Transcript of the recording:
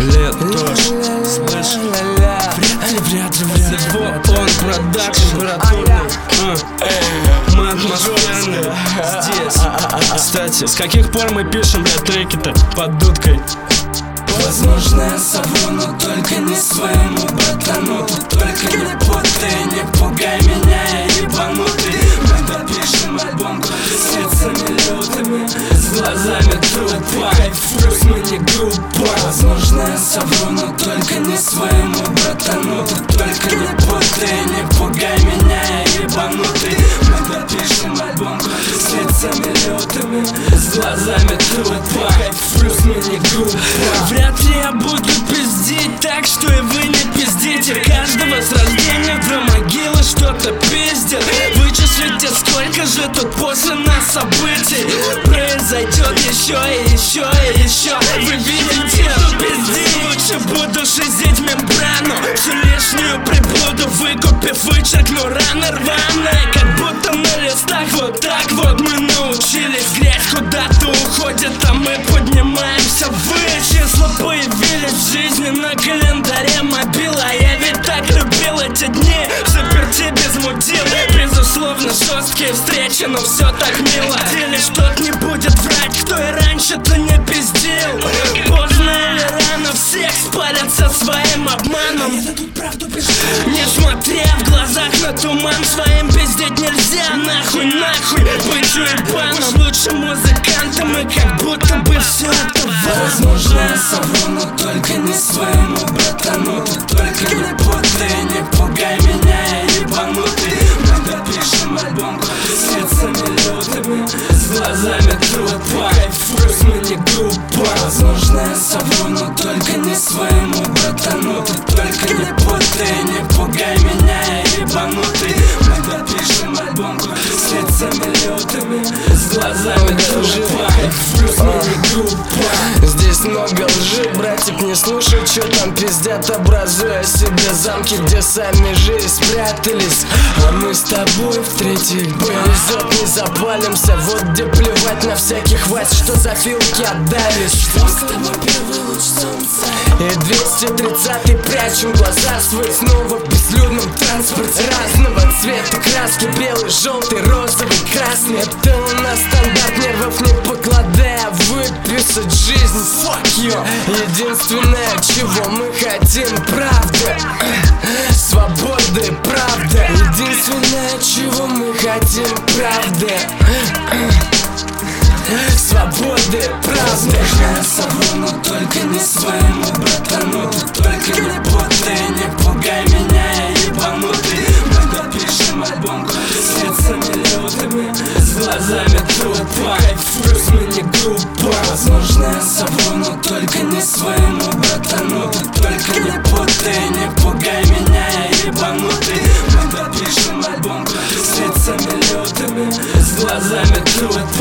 Лет тоже, слышь? Вряд ли всего он продакшн, мы атмосферные здесь. Кстати, с каких пор мы пишем, бля, треки-то под дудкой? Возможно, я совру, но только не своему братану. Тут только не путай, не пугай меня, я ебанутый. Мы допишем альбом с лицами лютыми, с глазами трупа. Плюс мы не группа. Возможно, я совру, но только не своему братану. Тут только не путай, не пугай меня, я ебанутый. Мы допишем альбом с лицами лютыми, с глазами трупа. Плюс мы не группа. Вряд ли я буду пиздить, так что и вы не пиздите. Каждого с рождения до могилы что-то пиздит. Вычислите, сколько же тут после нас событий произойдет еще и еще и еще. Вы видите, тут пиздить. Лучше буду шизить мембрану, всю лишнюю приблуду выкупив, вычеркну раны рваные, как будто на листах. Вот так вот мы научились. Грязь куда-то уходит, а мы поднимаемся выше. Числа появились в жизни на календаре мобила. Я ведь так любил эти дни в заперти без мудил. Безусловно, жесткие встречи, но все так мило. Делишь, тот не будет врать, кто и раньше-то не пиздил. Поздно или рано всех спалятся своим обманом. Не смотря в глазах на туман, своим пиздеть нельзя. Нахуй, нахуй, быть уебаном. Лучше музыкантом и как будто бы все это возможно, я совру, но только не своему братану. Тут только не путай, не пугай меня, я ебанутый. Мы допишем альбом с лицами лютыми, с глазами трупа. Плюс мы не группа. Возможно, я совру, но только не своему братану. Тут только не путай, не пугай меня, я ебанутый. Мы допишем альбом с лицами лютыми, с глазами трупа. Плюс мы не группа. Здесь много лжи, братик, не слушай, что там пиздят, образуя себе замки, где сами же и спрятались. А мы с тобой в третий повезет, не запалимся. Вот где плевать на всяких вас, что за филки отдались. Что с тобой первый луч солнца? И 230-й прячем глаза свои снова в безлюдном транспорте разного цвета краски, белый, желтый, розовый, красный. Это у нас стандарт, нервов не покладая, выписать жизнь. Fuck you. Единственное, чего мы хотим, правда, свободы, правда. Единственное, чего мы хотим, правда, свободы, правда. Возможно, я совру, но только не своему братану. Тут только не путай, не пугай меня, я ебанутый. Мы допишем альбом с лицами лютыми, с глазами трупа. Плюс мы не группа. Возможно, я совру, но только не своему братану. Тут только не путай, не пугай меня, я ебанутый. Мы допишем альбом с лицами лютыми, с глазами трупа.